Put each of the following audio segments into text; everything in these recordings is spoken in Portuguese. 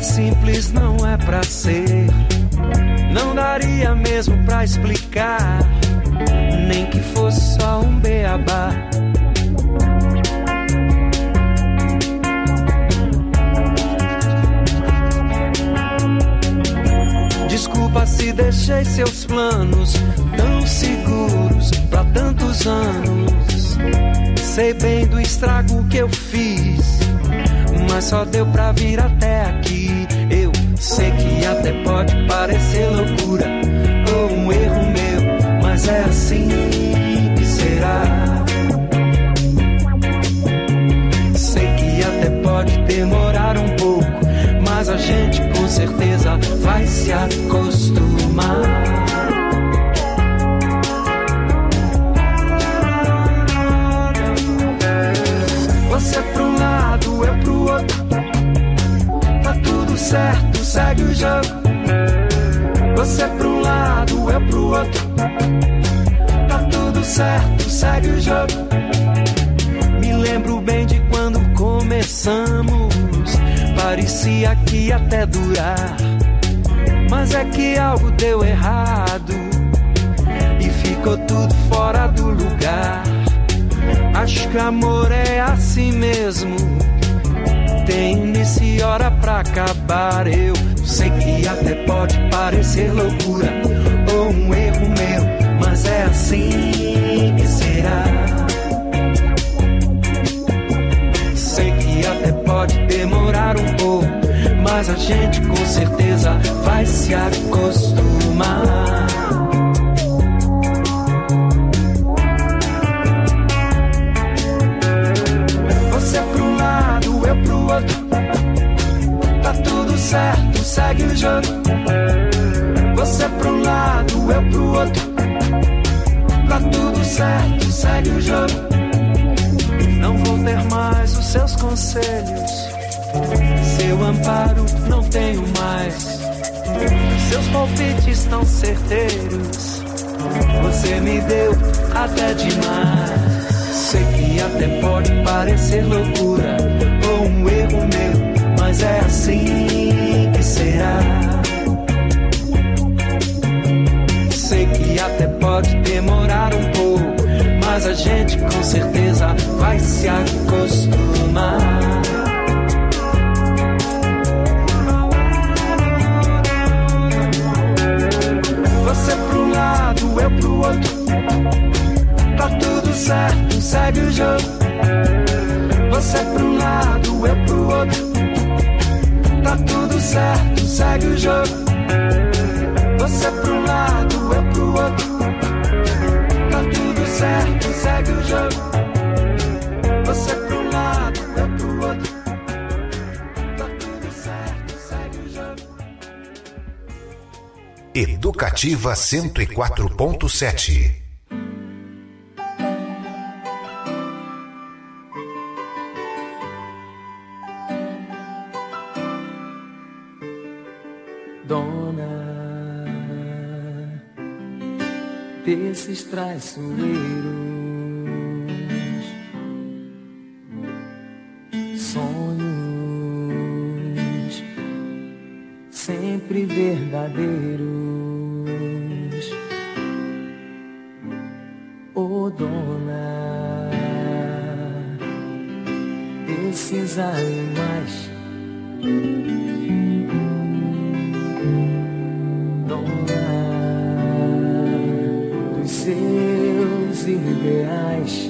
simples não é pra ser. Não daria mesmo pra explicar, nem que fosse só um beabá. Desculpa se deixei seus planos tão seguros pra tantos anos. Sei bem do estrago que eu fiz, mas só deu pra vir até aqui. Eu sei que até pode parecer loucura ou um erro meu, mas é assim que será. Sei que até pode demorar um pouco, mas a gente com certeza vai se acostumar. Você pra um lado, eu pro outro. Tá tudo certo, segue o jogo. Você pra um lado, eu pro outro. Tá tudo certo, segue o jogo. Me lembro bem de quando começamos. Parecia que ia até durar, mas é que algo deu errado e ficou tudo fora do lugar. Acho que amor é assim mesmo, tem início e hora pra acabar. Eu sei que até pode parecer loucura ou um erro meu, mas é assim que será. Sei que até pode demorar um pouco, mas a gente com certeza vai se acostumar. Você pro um lado, eu pro outro. Tá tudo certo, segue o jogo. Você pro um lado, eu pro outro. Tá tudo certo, segue o jogo. Não vou ter mais os seus conselhos, seu amparo não tenho mais. Seus palpites tão certeiros, você me deu até demais. Sei que até pode parecer loucura ou um erro meu, mas é assim que será. Sei que até pode demorar um pouco, mas a gente com certeza vai se acostumar. Você pro um lado, eu pro outro. Tá tudo certo, segue o jogo. Você pro um lado, eu pro outro. Tá tudo certo, segue o jogo. Você pro um lado, eu pro outro. Tá tudo certo, segue o jogo. Você pro um lado, eu pro outro. Tá tudo certo, segue o jogo. Educativa 104.7. Dona desses traiçoeiros, sonhos sempre verdadeiros. Oh, dona desses animais, dos seus ideais.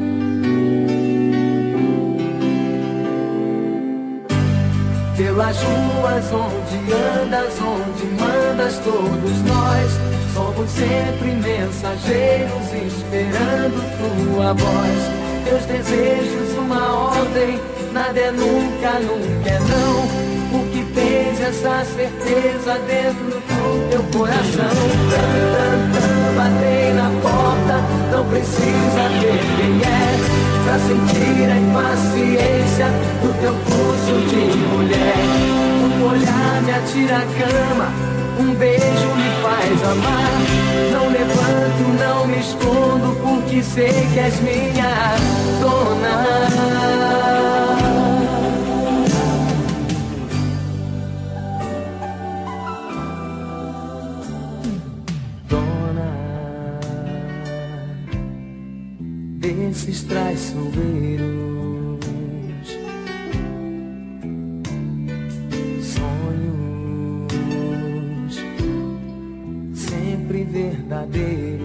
Pelas ruas onde andas, onde mandas, todos nós somos sempre mensageiros esperando tua voz. Teus desejos, uma ordem, nada é nunca, nunca é não. O que tens essa certeza dentro do teu coração. Batei na porta, não precisa ver quem é, pra sentir a impaciência do teu pulso de mulher. Um olhar me atira a cama, um beijo me faz amar. Não levanto, não me escondo, porque sei que és minha dona. desses traiçoeiros. Sonhos sempre verdadeiros.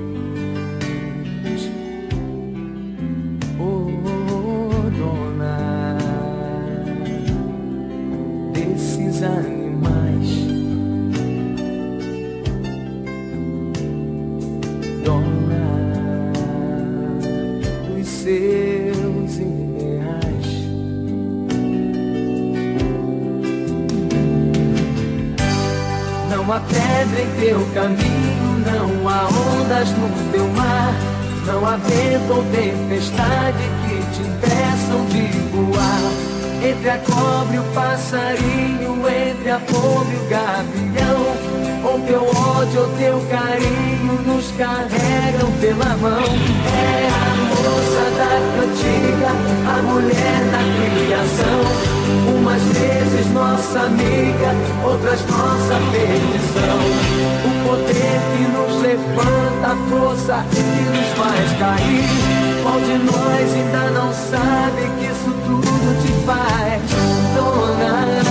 Oh, dona desses animais, dona dos seus ideais. Não há pedra em teu caminho, não há ondas no teu mar, não há vento ou tempestade que te impeçam de voar. Entre a cobra e o passarinho, entre a pomba e o gavião, ou teu ódio ou teu carinho nos carregam pela mão. É a moça da cantiga, a mulher da criação, umas vezes nossa amiga, outras nossa perdição. O poder que nos levanta, a força que nos faz cair. Qual de nós ainda não sabe que isso tudo te faz dona?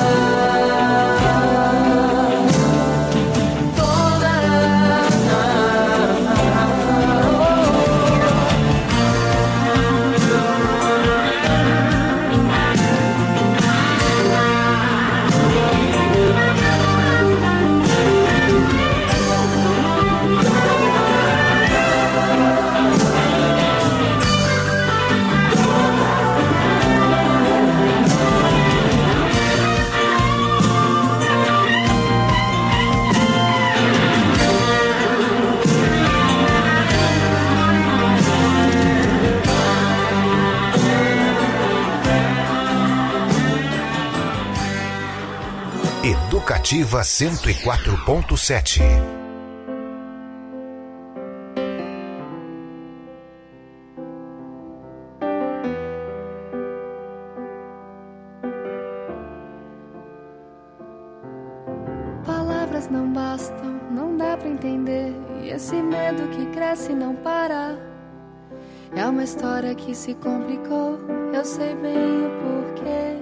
Educativa 104.7. Palavras não bastam, não dá pra entender. E esse medo que cresce e não para. É uma história que se complicou, eu sei bem o porquê.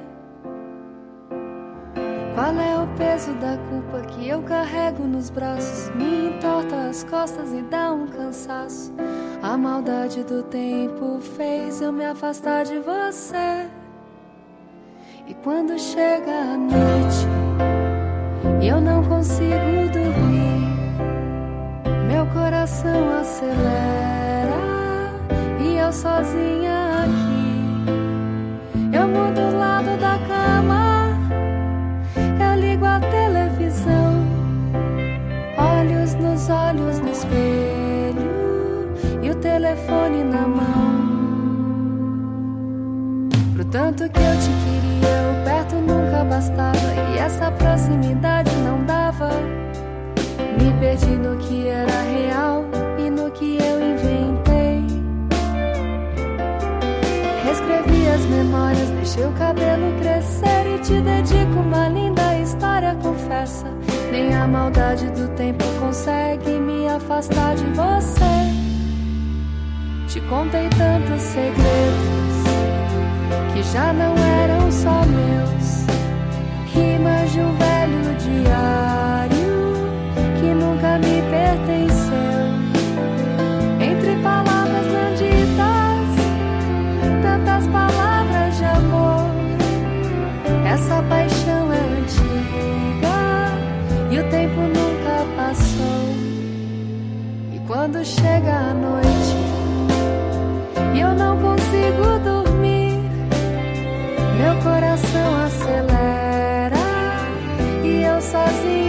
Qual é o peso da culpa que eu carrego nos braços? Me entorta as costas e dá um cansaço. A maldade do tempo fez eu me afastar de você. E quando chega a noite e eu não consigo dormir, meu coração acelera e eu sozinha aqui. Eu mudo o lado da cama, ligo a televisão, olhos nos olhos no espelho e o telefone na mão. Pro tanto que eu te queria, o perto nunca bastava e essa proximidade não dava. Me perdi no que era real e no que eu inventei. Reescrevi as memórias, deixei o cabelo crescer e te dedico uma linda história, confessa. Nem a maldade do tempo consegue me afastar de você. Te contei tantos segredos que já não eram só meus, rimas de um velho diário que nunca me pertenceu. Entre palavras não ditas, tantas palavras de amor. Essa paixão é antiga e o tempo nunca passou. E quando chega a noite e eu não consigo dormir, meu coração acelera e eu sozinha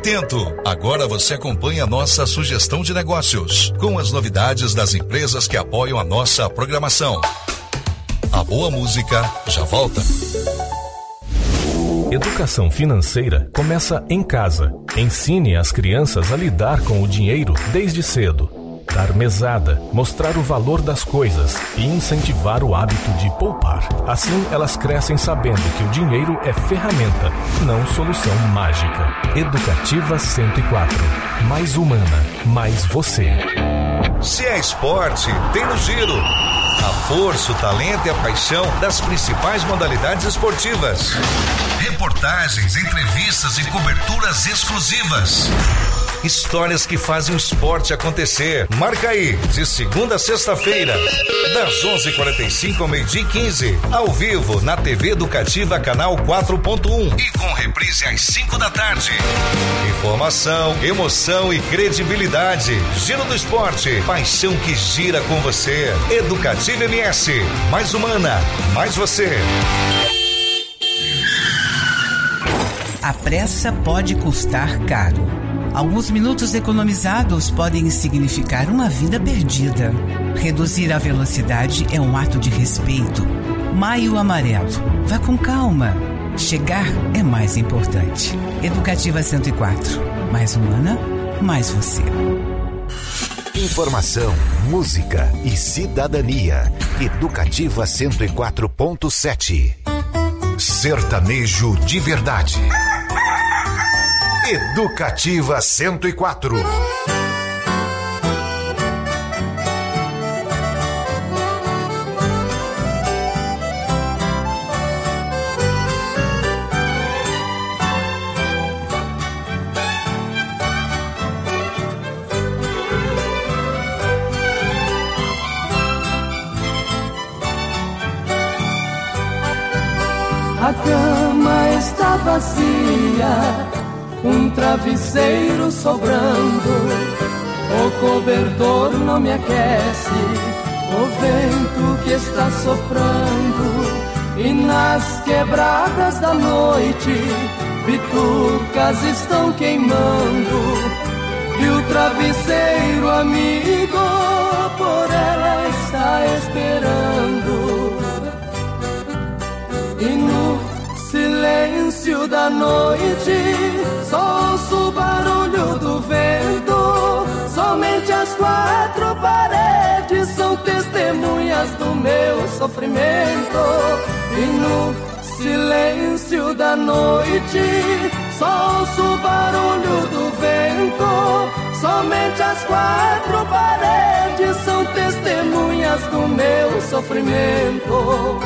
atento. Agora você acompanha a nossa sugestão de negócios, com as novidades das empresas que apoiam a nossa programação. A boa música já volta. Educação financeira começa em casa. Ensine as crianças a lidar com o dinheiro desde cedo. Dar mesada, mostrar o valor das coisas e incentivar o hábito de poupar. Assim, elas crescem sabendo que o dinheiro é ferramenta, não solução mágica. Educativa 104. Mais humana, mais você. Se é esporte, tem no Giro. A força, o talento e a paixão das principais modalidades esportivas. Reportagens, entrevistas e coberturas exclusivas. Histórias que fazem o esporte acontecer. Marca aí, de segunda a sexta-feira, das 11h45 ao 12h15, ao vivo na TV Educativa Canal 4.1 e com reprise às 5 da tarde. Informação, emoção e credibilidade. Giro do Esporte, paixão que gira com você. Educativa MS, mais humana, mais você. A pressa pode custar caro. Alguns minutos economizados podem significar uma vida perdida. Reduzir a velocidade é um ato de respeito. Maio Amarelo. Vá com calma. Chegar é mais importante. Educativa 104. Mais humana, mais você. Informação, música e cidadania. Educativa 104.7. Sertanejo de verdade. Educativa 104. A cama está vazia, um travesseiro sobrando, o cobertor não me aquece, o vento que está soprando, e nas quebradas da noite, bitucas estão queimando, e o travesseiro amigo por ela está esperando. E no silêncio da noite só ouço o barulho do vento. Somente as quatro paredes são testemunhas do meu sofrimento. E no silêncio da noite só ouço o barulho do vento. Somente as quatro paredes são testemunhas do meu sofrimento.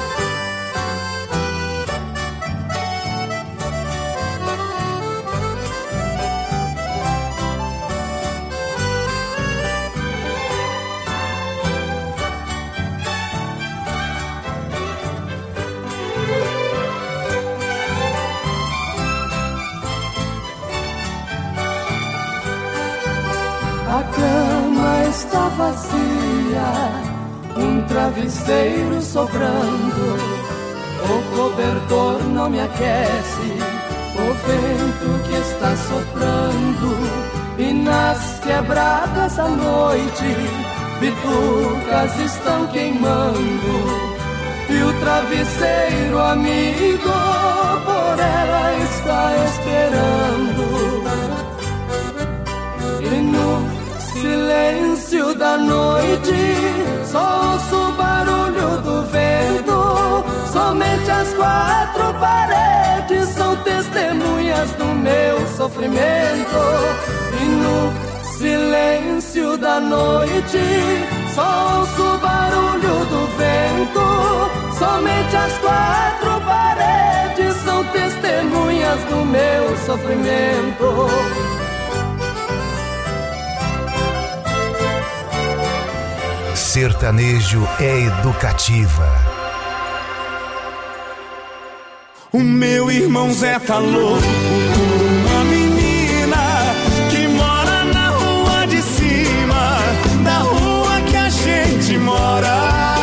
A cama está vazia, um travesseiro sobrando, o cobertor não me aquece, o vento que está soprando, e nas quebradas da noite, bitucas estão queimando, e o travesseiro amigo por ela está esperando. E no silêncio da noite só ouço o barulho do vento. Somente as quatro paredes são testemunhas do meu sofrimento. E no silêncio da noite só ouço o barulho do vento. Somente as quatro paredes são testemunhas do meu sofrimento. Sertanejo é educativa. O meu irmão Zé tá louco por uma menina que mora na rua de cima da rua que a gente mora.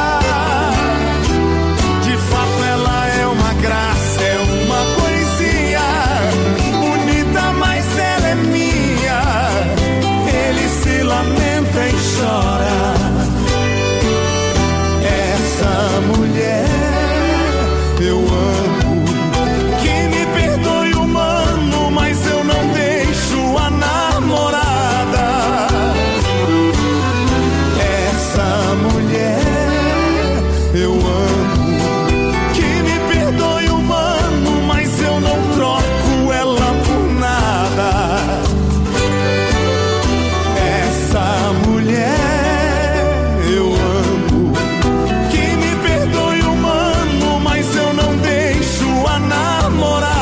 De fato ela é uma graça, é uma poesia bonita, mas ela lamenta e chora. Essa mulher eu amo, que me perdoe o mano, mas eu não deixo a namorada. Essa mulher eu amo, que me perdoe o mano, mas eu não troco ela por nada. Essa mulher eu amo, que me perdoe o mano, mas eu não deixo a namorada.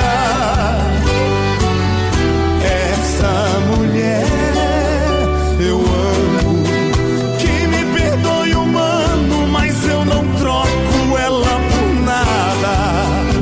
Essa mulher eu amo, que me perdoe o mano, mas eu não troco ela por nada.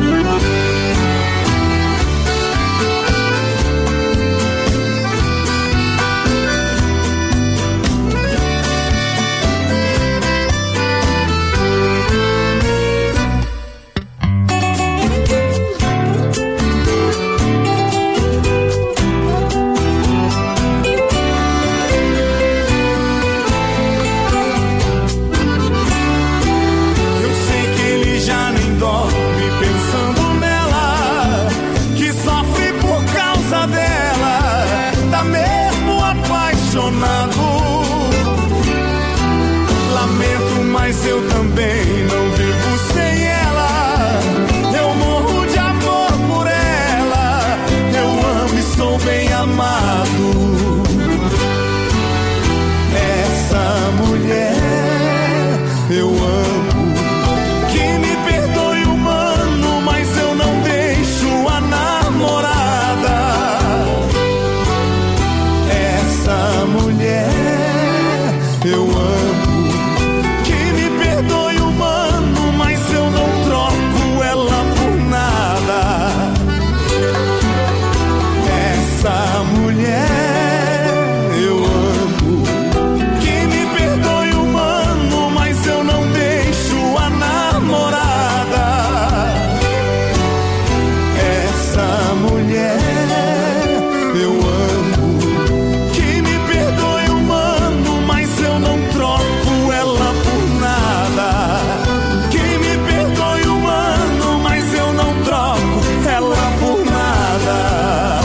Eu sei que ele já nem dorme pensando nela, que sofre por causa dela, tá mesmo apaixonado. Lamento, mas eu também não vivo sem ela. Eu morro de amor por ela, eu amo e sou bem amado. Essa mulher eu amo, que me perdoe o mano, mas eu não deixo a namorada. Essa mulher eu amo, que me perdoe o mano, mas eu não troco ela por nada. Essa mulher eu amo, que me perdoe o mano, mas eu não deixo a namorada. Essa mulher eu amo, que me perdoe o mano, mas eu não troco ela por nada. Que me perdoe o mano, mas eu não troco ela por nada.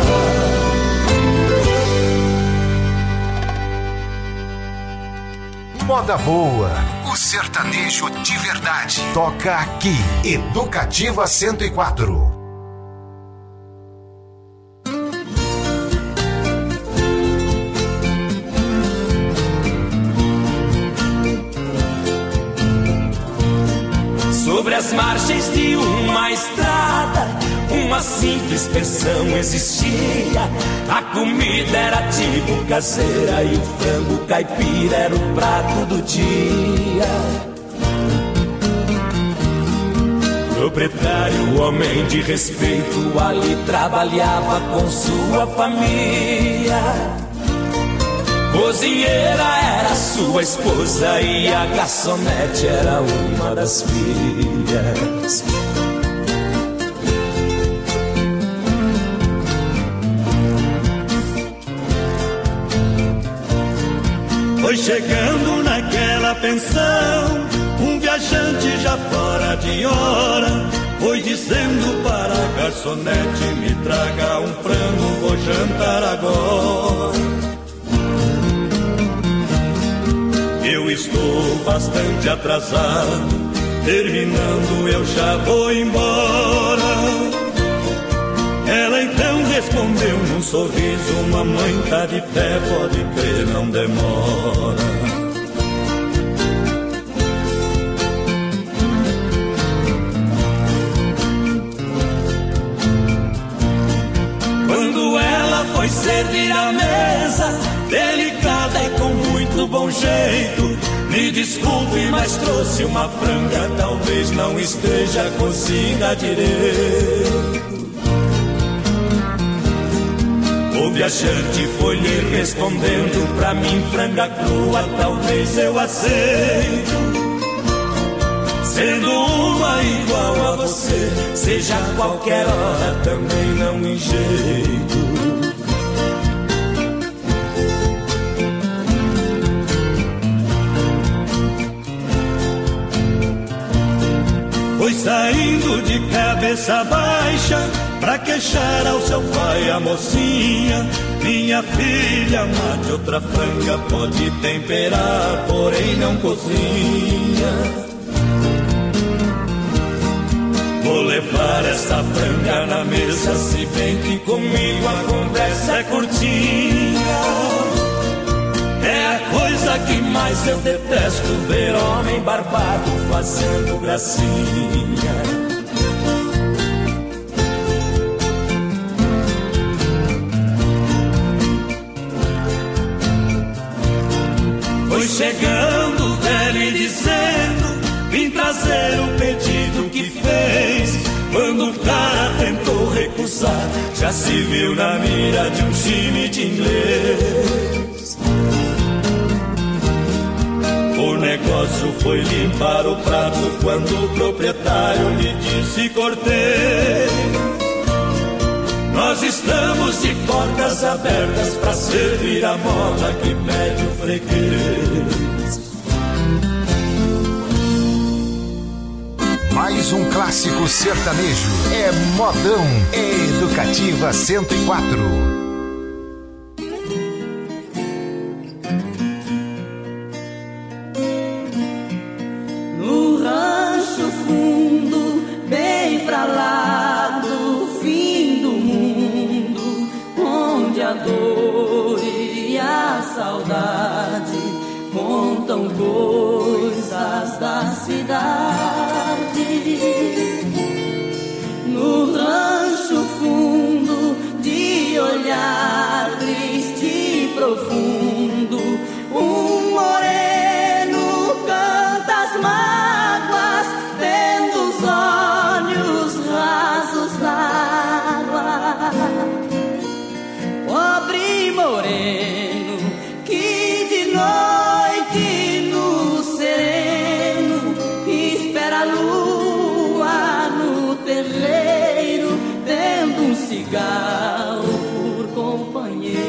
Moda boa, o sertanejo de verdade. Toca aqui, Educativa 104. Sobre as margens de uma estrada, uma simples pensão existia. A comida era tipo caseira e o frango caipira era o prato do dia. Proprietário, homem de respeito, ali trabalhava com sua família. Cozinheira era sua esposa e a garçonete era uma das filhas. Foi chegando naquela pensão um viajante já fora de hora. Foi dizendo para a garçonete: me traga um frango, vou jantar agora. Eu estou bastante atrasado, terminando eu já vou embora. Ela então respondeu num sorriso: mamãe tá de pé, pode crer, não demora. Quando ela foi servir a mesa, delicada e com muito bom jeito, me desculpe, mas trouxe uma franga, talvez não esteja cozida direito. O viajante foi lhe respondendo: pra mim franga crua talvez eu aceito. Sendo uma igual a você, seja a qualquer hora também não em jeito. saindo de cabeça baixa pra queixar ao seu pai a mocinha. Minha filha, mate outra franga, pode temperar, porém não cozinha. Vou levar essa franga na mesa, se bem que comigo a conversa é curtinha. É a coisa que mais eu detesto, ver homem barbado fazendo gracinha. Foi chegando o velho e dizendo, vim trazer o pedido que fez. Quando o cara tentou recusar, já se viu na mira de um time de inglês. O negócio foi limpar o prato quando o proprietário lhe disse cortei. Nós estamos de portas abertas pra servir a moda que pede o freguês. Mais um clássico sertanejo. É modão. É Educativa 104. Contam coisas da cidade. No rancho fundo, de olhar triste e profundo, um moreno canta as mágoas, tendo os olhos rasos d'água. Pobre moreno que de noite no sereno espera a lua no terreiro, tendo um cigarro por companheiro.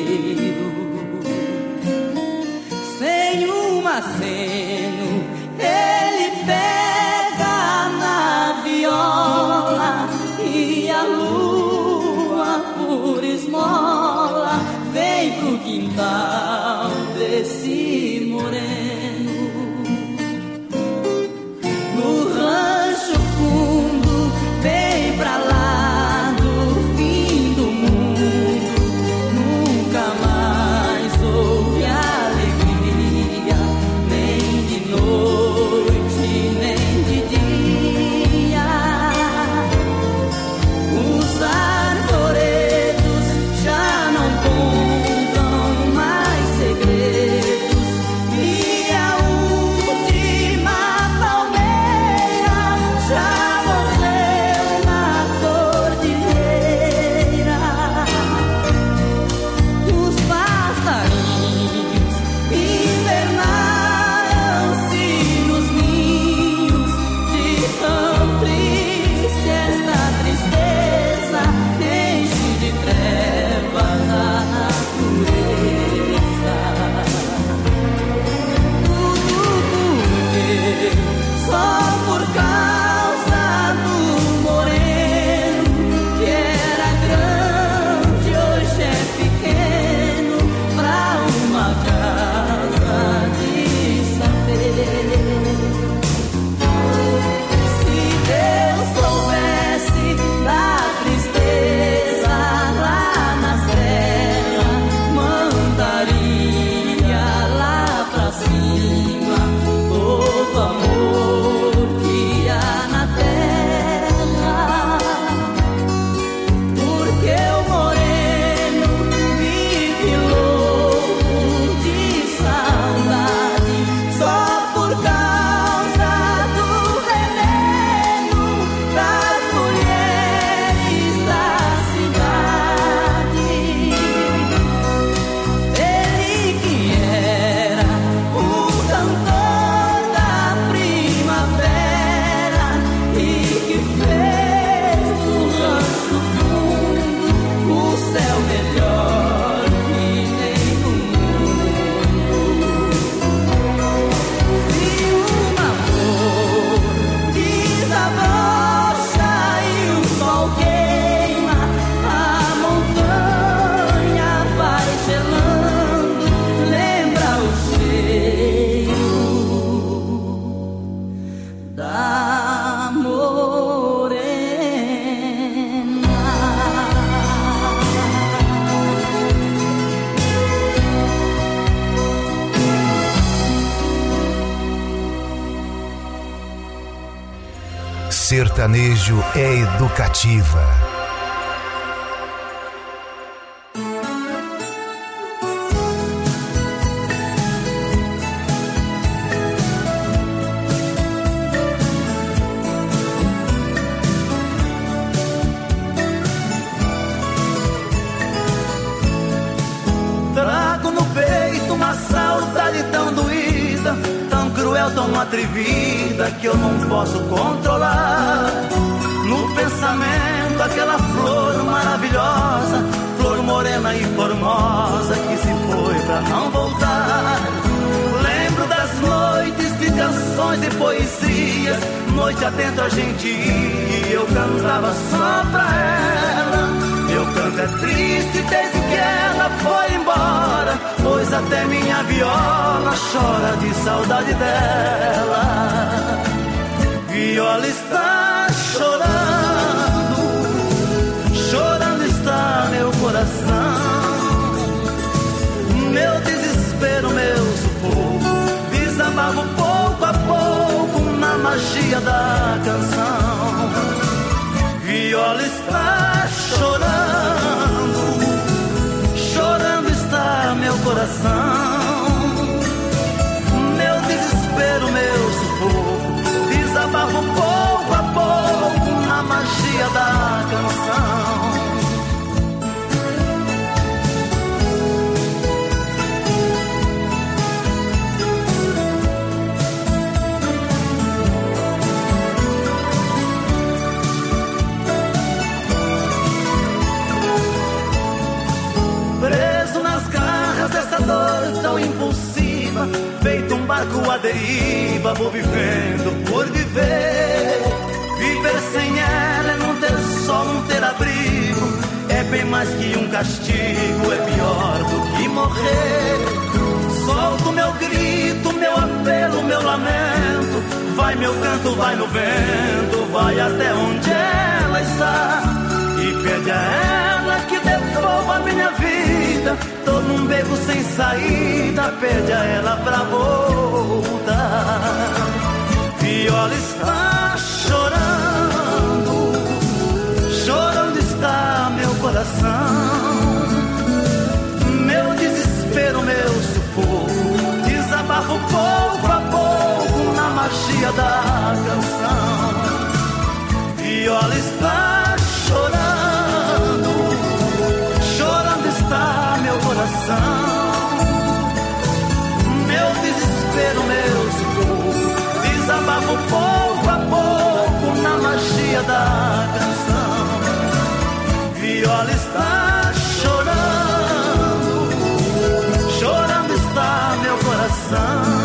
Sem um aceno ele pega na viola e a lua por esmola vem pro quintal desse moreno. No rancho fundo, bem pra lá do fim do mundo, nunca mais houve alegria, nem de noite, nem de dia. Os arvoredos já não contam mais segredos, sertanejo é educativa. Tão atrevida que eu não posso controlar. No pensamento aquela flor maravilhosa, flor morena e formosa que se foi pra não voltar. Lembro das noites de canções e poesias, noite adentro a gente ia e eu cantava só pra ela. Meu canto é triste desde que ela foi embora, pois até minha viola chora de saudade dela. Viola está chorando, chorando está meu coração. Meu desespero, meu sufoco, desabafo pouco a pouco na magia da canção. Viola está chorando, chorando está meu coração. Meu desespero, meu sufoco, desabafo pouco a pouco na magia da canção. Essa dor tão impulsiva, feito um barco à deriva, vou vivendo por viver. Viver sem ela é não ter sol, não ter abrigo, é bem mais que um castigo, é pior do que morrer. Solto meu grito, meu apelo, meu lamento, vai meu canto, vai no vento, vai até onde ela está e pede a ela que devolva a minha vida. Tô num beco sem saída, pede a ela pra voltar. Viola está chorando, chorando está meu coração. Meu desespero, meu sufoco, desabafo pouco a pouco na magia da canção. Viola está chorando, chorando está meu coração. Meu desespero, meu sufoco, desabafo pouco a pouco na magia da canção. Viola está chorando, chorando está meu coração.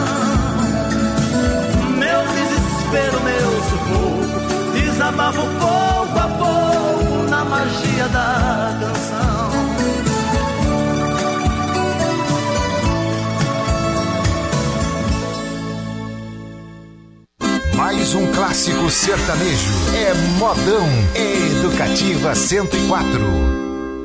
Meu desespero, meu sufoco, desabafo pouco a pouco na magia da canção. Mais um clássico sertanejo. É modão. É Educativa 104.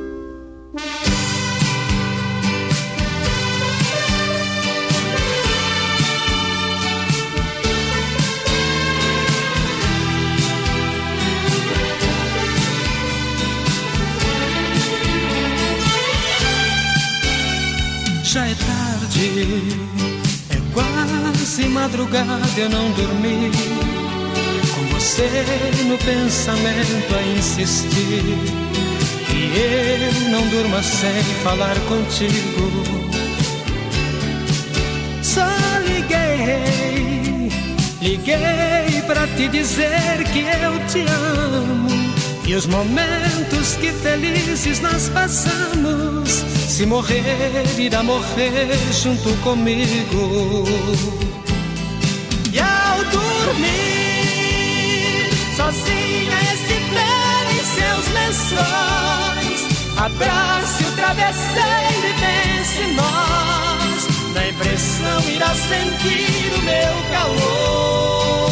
Já é tarde, é quase madrugada, eu não dormi, com você no pensamento a insistir, que eu não durma sem falar contigo. Só liguei pra te dizer que eu te amo, e os momentos que felizes nós passamos, se morrer, irá morrer junto comigo. E ao dormir, sozinha estiver em seus lençóis, abrace o travesseiro e pense em nós, na impressão irá sentir o meu calor.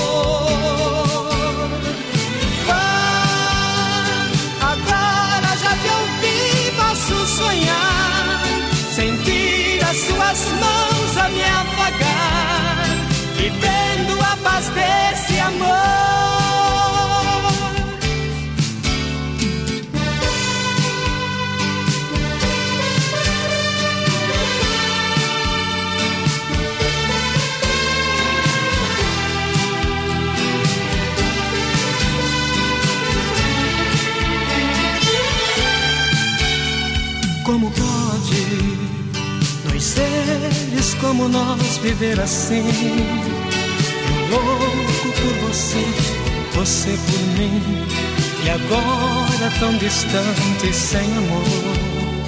Agora já te ouvi, posso sonhar, sentir as suas mãos a me afagar, vivendo a paz desse amor. queres como nós viver assim. Eu louco por você, você por mim. E agora tão distante, sem amor.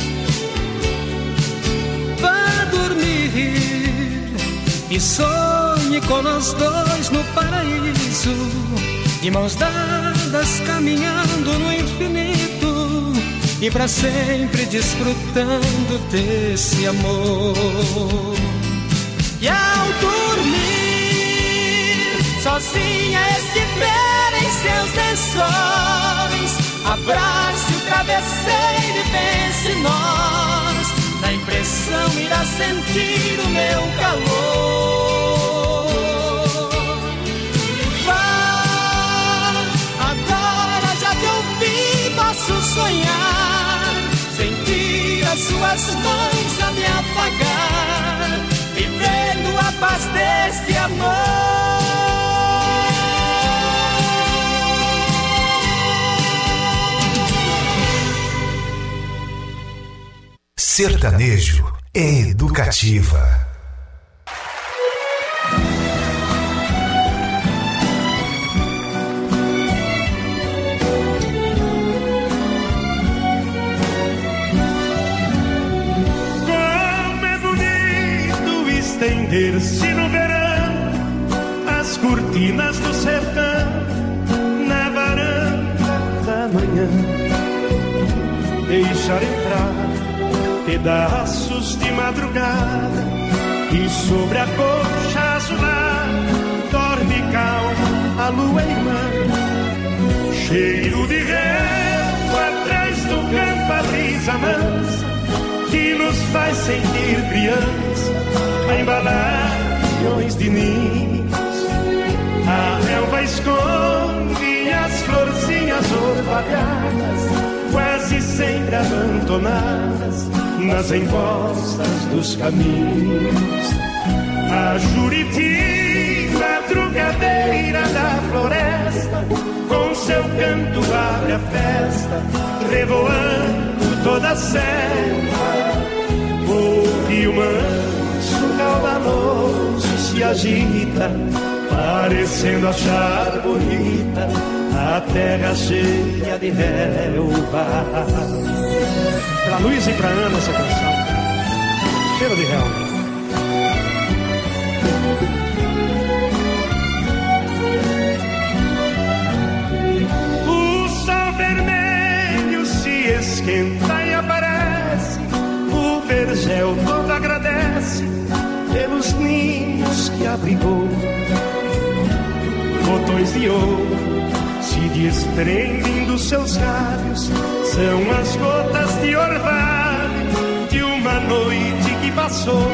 Vá dormir e sonhe com nós dois no paraíso, de mãos dadas caminhando no infinito, e pra sempre desfrutando desse amor. E ao dormir, sozinha estiver em seus lençóis, abrace o travesseiro e pense em nós. Na impressão irá sentir o meu calor. Vá, agora já te ouvi, posso sonhar, sentir as suas mãos a me apagar, vivendo a paz desse amor. Sertanejo é Educativa. Como é bonito estender-se no verão as cortinas do sertão na varanda da manhã, deixar entrar pedaços de madrugada, e sobre a coxa azulada dorme calma a lua irmã. Cheiro de relva atrás do campo, a brisa mansa que nos faz sentir criança, a embalar milhões de ninhos. A relva esconde as florzinhas orvalhadas, quase sempre abandonadas nas encostas dos caminhos. A Juriti, madrugadeira da floresta, com seu canto abre a festa, revoando toda a selva. O rio manso, caudaloso, se agita, parecendo achar bonita a terra cheia de relva. Pra Luiz e pra Ana essa canção, cheiro de relva. O sol vermelho se esquenta e aparece, o vergel todo agradece pelos ninhos que abrigou. Botões de ouro se desprendem dos seus lábios, são as gotas de orvalho de uma noite que passou.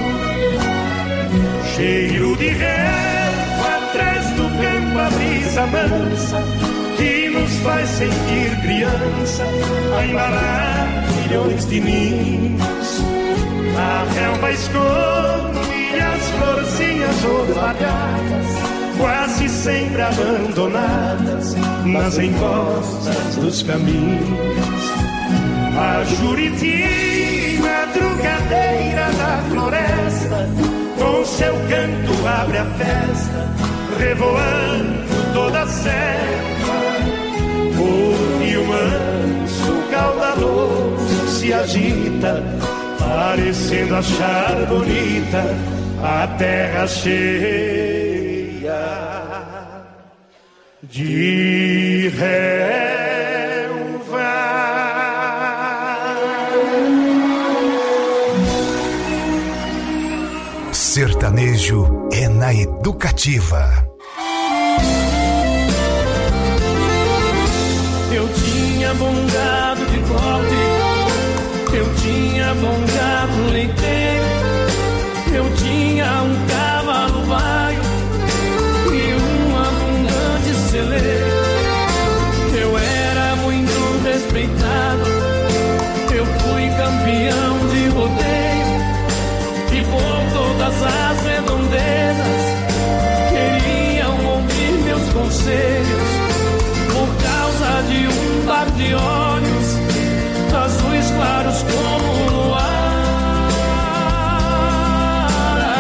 Cheiro de relva atrás do campo, a brisa mansa que nos faz sentir criança, a embalar milhões de ninhos. A relva esconde as florzinhas orvalhadas, quase sempre abandonadas nas encostas dos caminhos. A Juriti, madrugadeira da floresta, com seu canto abre a festa, revoando toda a selva. O rio manso, caudaloso, se agita, parecendo achar bonita a terra cheia de relva. Sertanejo é na Educativa. Eu tinha bom gado de cobre, eu tinha bom gado leiteiro, eu tinha um cavalo baio e um abundante celeiro. Eu era muito respeitado, eu fui campeão de rodeio, e por todas as redondezas queriam ouvir meus conselhos, por causa de um par de olhos azuis claros como o luar.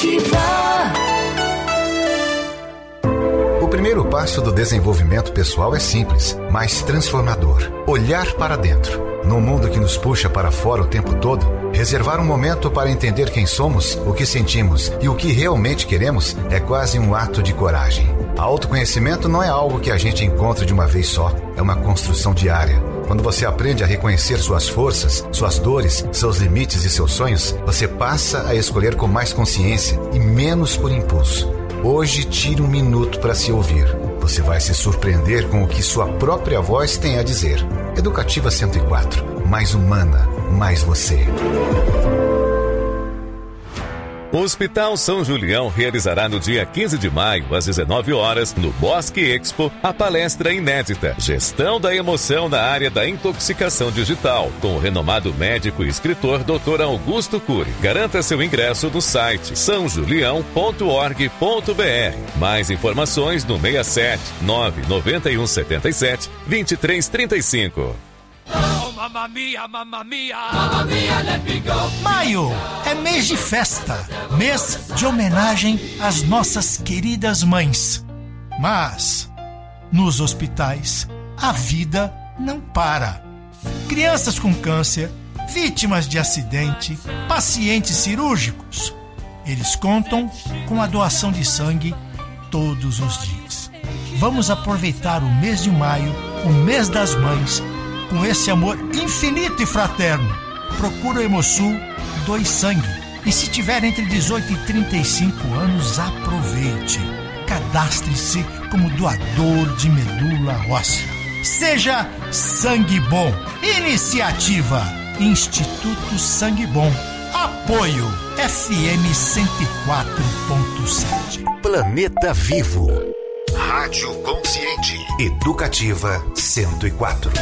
O primeiro passo do desenvolvimento pessoal é simples, mas transformador. Olhar para dentro. Num mundo que nos puxa para fora o tempo todo, reservar um momento para entender quem somos, o que sentimos e o que realmente queremos é quase um ato de coragem. Autoconhecimento não é algo que a gente encontra de uma vez só, é uma construção diária. Quando você aprende a reconhecer suas forças, suas dores, seus limites e seus sonhos, você passa a escolher com mais consciência e menos por impulso. Hoje, tire um minuto para se ouvir. Você vai se surpreender com o que sua própria voz tem a dizer. Educativa 104. Mais humana, mais você. O Hospital São Julião realizará no dia 15 de maio, às 19 horas, no Bosque Expo, a palestra inédita Gestão da Emoção na área da intoxicação digital, com o renomado médico e escritor Dr. Augusto Cury. Garanta seu ingresso no site sãojulião.org.br. Mais informações no 67 991 77 2335. Mamma mia, mamma mia, mamma mia, let me go. Maio é mês de festa, mês de homenagem às nossas queridas mães. Mas, nos hospitais, a vida não para. Crianças com câncer, vítimas de acidente, pacientes cirúrgicos. Eles contam com a doação de sangue todos os dias. Vamos aproveitar o mês de maio, o mês das mães, com esse amor infinito e fraterno. Procura o Hemosul, doe sangue. E se tiver entre 18 e 35 anos, aproveite. Cadastre-se como doador de medula óssea. Seja Sangue Bom. Iniciativa Instituto Sangue Bom. Apoio FM 104.7. Planeta Vivo. Rádio Consciente. Educativa 104.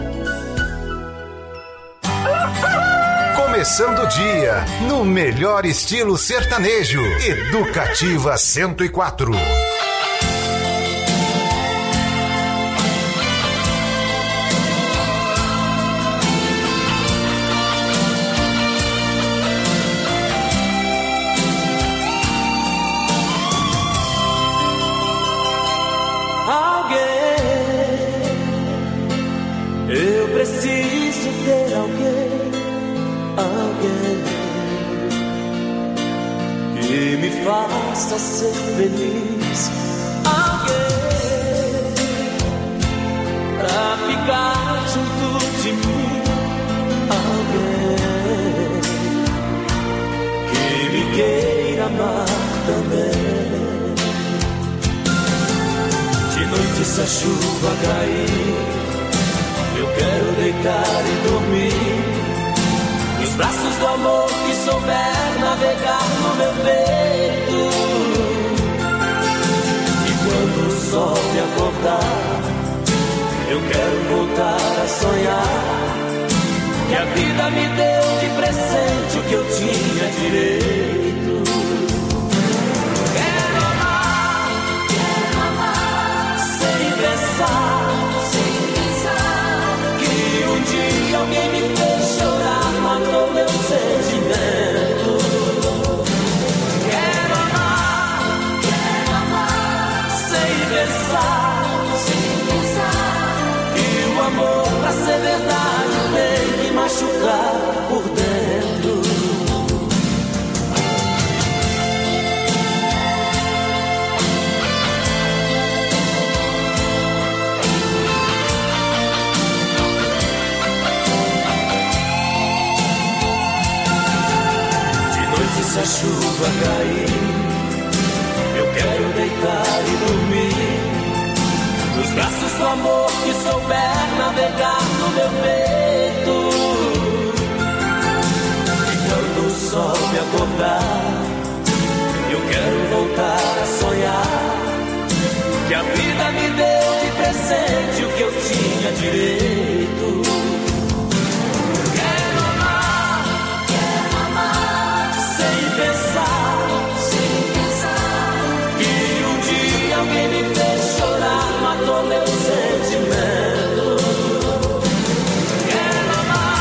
Começando o dia no melhor estilo sertanejo. Educativa 104. Eu preciso ter alguém que me faça ser feliz, alguém pra ficar junto de mim, alguém que me queira amar também. De noite se a chuva cair, eu quero deitar e dormir nos braços do amor que souber navegar no meu peito. E quando o sol me acordar, eu quero voltar a sonhar que a vida me deu de presente o que eu tinha direito. Quero amar sem pensar um dia alguém me fez chorar, matou meu sentimento. Quero amar sem pensar que o amor pra ser verdade tem que machucar por dentro. Se a chuva cair, eu quero deitar e dormir nos braços do amor que souber navegar no meu peito. E quando o sol me acordar, eu quero voltar a sonhar que a vida me deu de presente o que eu tinha direito. Que um dia alguém me fez chorar, matou meu sentimento. Quero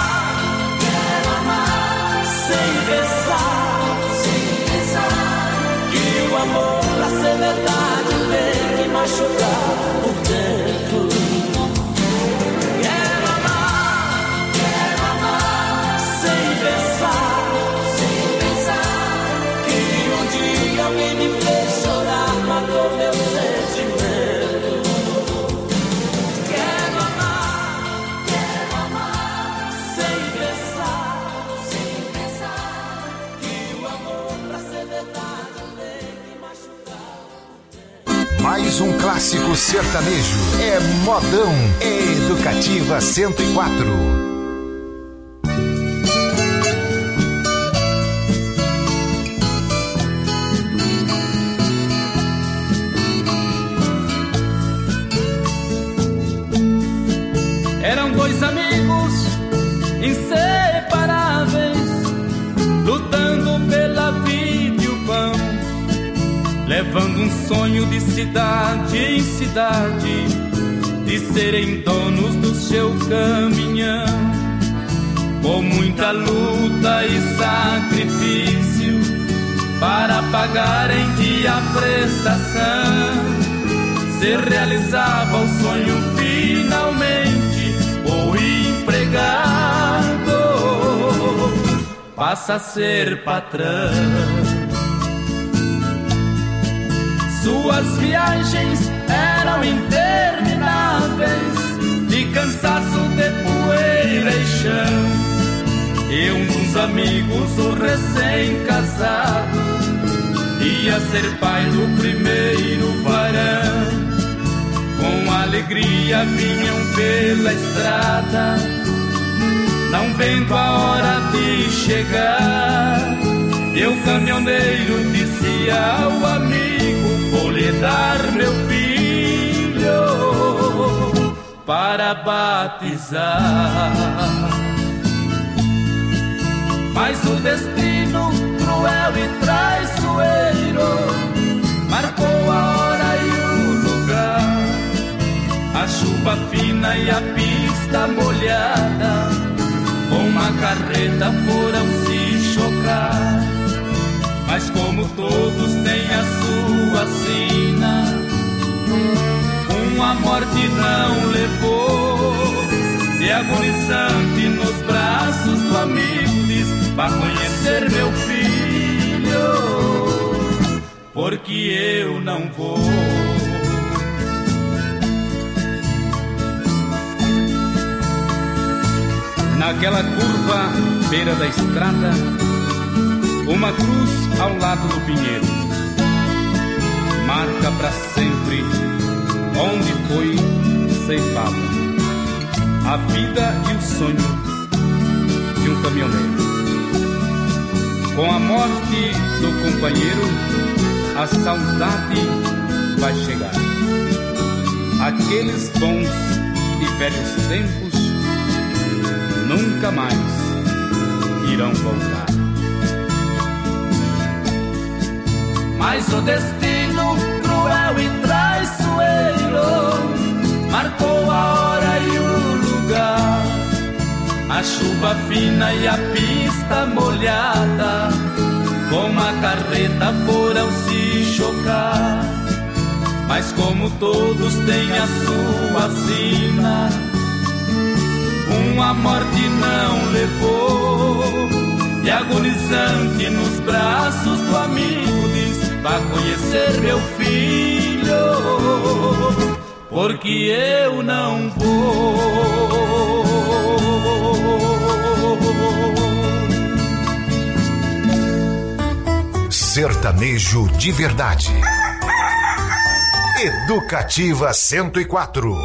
amar sem pensar alguém me fez chorar, matou meu sentimento. Quero amar, sem pensar que o amor pra ser verdade tem que machucar. Mais um clássico sertanejo. É modão. É Educativa 104. Eram dois amigos inseparáveis, lutando pela vida e o pão, levando um sonho de cidade em cidade, de serem donos do seu caminhão. Com muita luta e sacrifício para pagar em dia a prestação, se realizava o sonho finalmente. O empregado passa a ser patrão. Suas viagens eram intermináveis, de cansaço, de poeira e chão. E um dos amigos, o recém-casado, ia ser pai do primeiro varão. Com alegria vinham pela estrada, não vendo a hora de chegar. E o caminhoneiro disse ao amigo: vou lhe dar meu filho para batizar. Mas o destino cruel e traiçoeiro marcou a hora e o lugar. A chuva fina e a pista molhada, com uma carreta foram se chocar. Mas como todos têm a sua sina, uma morte não levou. E agonizante nos braços do amigo diz: vá conhecer meu filho, porque eu não vou. Naquela curva, beira da estrada, uma cruz ao lado do pinheiro, marca pra sempre onde foi ceifada a vida e o sonho de um caminhoneiro. Com a morte do companheiro, a saudade vai chegar. Aqueles bons e velhos tempos nunca mais irão voltar. Mas o destino cruel e traiçoeiro marcou a hora e o lugar. A chuva fina e a pista molhada, com a carreta foram se chocar. Mas como todos têm a sua sina, uma morte não levou. E agonizante nos braços do amigo diz: vá conhecer meu filho, porque eu não vou. Sertanejo de verdade. Educativa 104.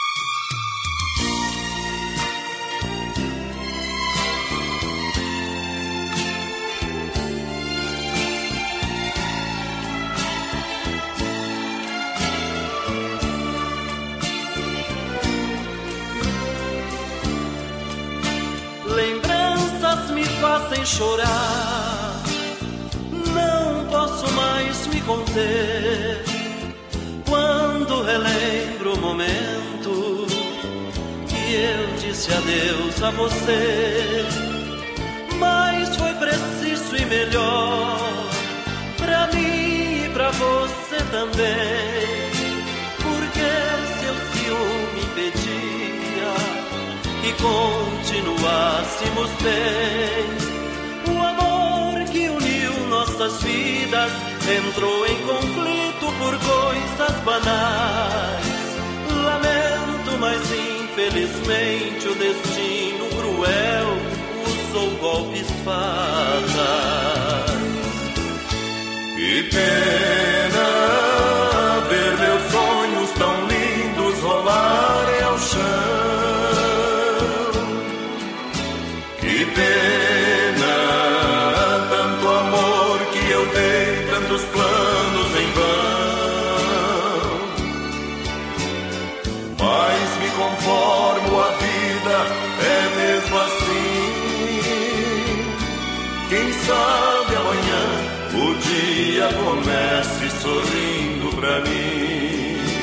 Fazem chorar, não posso mais me conter. Quando relembro o momento que eu disse adeus a você, mas foi preciso e melhor pra mim e pra você também, porque seu ciúme impedia que continuássemos bem. O amor que uniu nossa nossas vidas entrou em conflito por coisas banais. Lamento, mas infelizmente o destino cruel usou golpes fatais. Que pena ver meus sonhos tão lindos rolarem ao chão. Que pena tanto amor que eu dei, tantos planos em vão. Mas me conformo, a vida é mesmo assim. Quem sabe amanhã o dia comece sorrindo pra mim.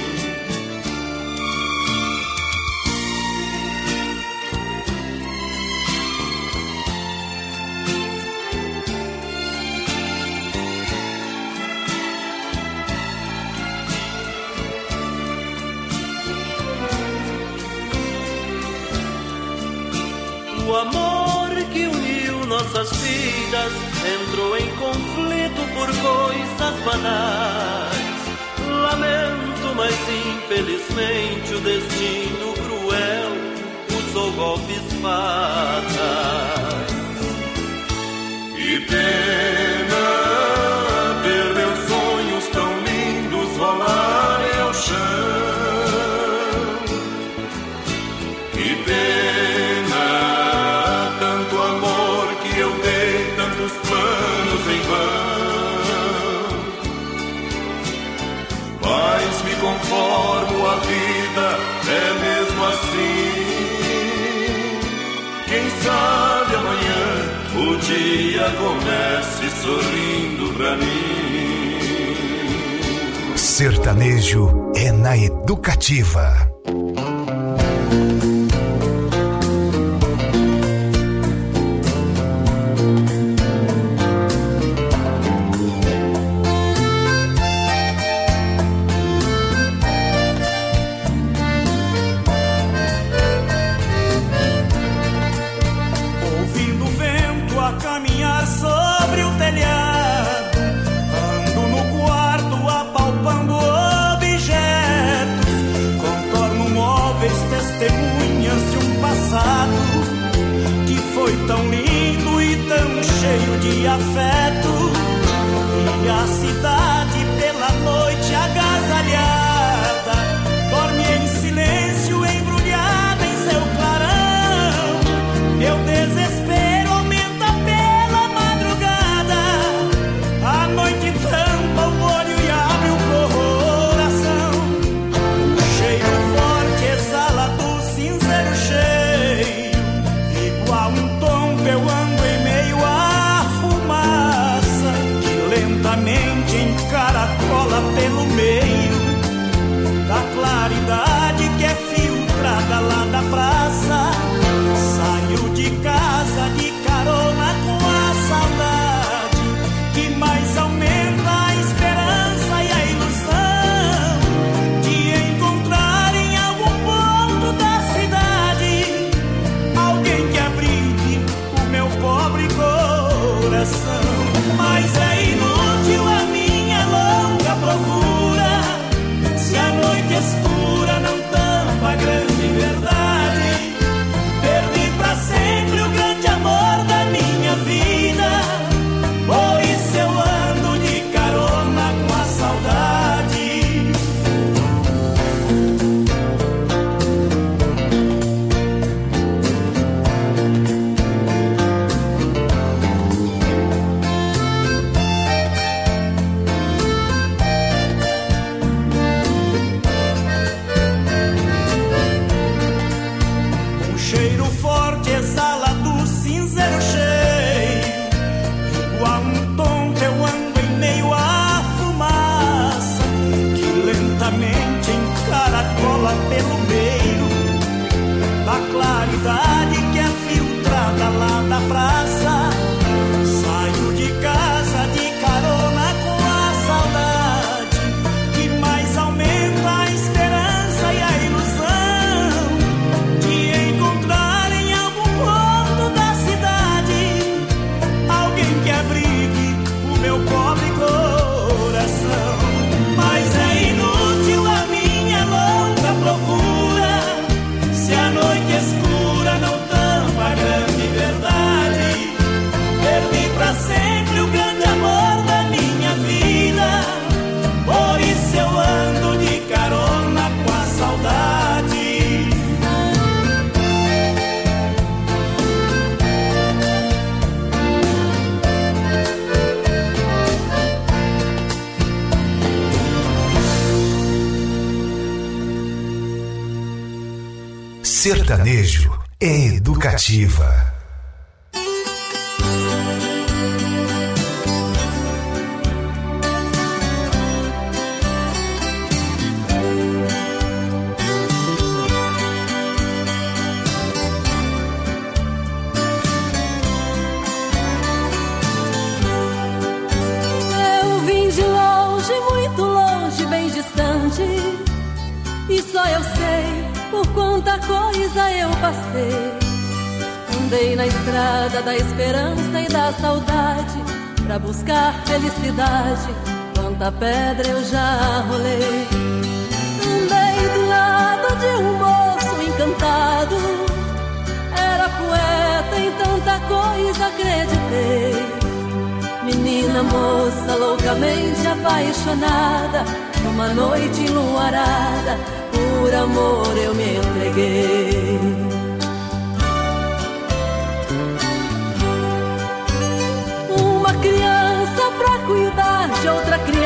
O amor que uniu nossas vidas entrou em conflito por coisas banais. Lamento, mas infelizmente o destino cruel usou golpes fatais. Que pena ver meus sonhos tão lindos rolarem ao chão. Que pena tanto amor que eu dei, tantos planos em vão. Mas me conformo, a vida é mesmo assim. Quem sabe amanhã o dia comece sorrindo pra mim. Sertanejo é na Educativa. Testemunhas de um passado que foi tão lindo e tão cheio de afeto, e a cidade pela noite agasalhada dorme em silêncio, embrulhada em seu clarão. Meu desespero aumenta pela madrugada, a noite tampa o olho e abre o coração. O cheiro forte exala do cinzeiro cheio, igual um tombo eu ando em meio à fumaça que lentamente encaracola pelo meio da claridade que é filtrada lá da praça. Saio de casa de carona com a saudade que mais aumenta a esperança e a ilusão de encontrar em algum ponto da cidade alguém que abrigue o meu pobre coração. Mas é inútil a minha longa procura, se a noite escura não tampa a grande verdade. Perdi pra sempre o grande amor da minha vida. Sertanejo é educativa. Eu vim de longe, muito longe, bem distante, e só eu sei por quanta coisa eu passei. Andei na estrada da esperança e da saudade pra buscar felicidade. Quanta pedra eu já rolei. Andei do lado de um moço encantado. Era poeta, em tanta coisa acreditei. Menina, moça, loucamente apaixonada, numa noite enluarada, por amor eu me entreguei. Uma criança pra cuidar de outra criança,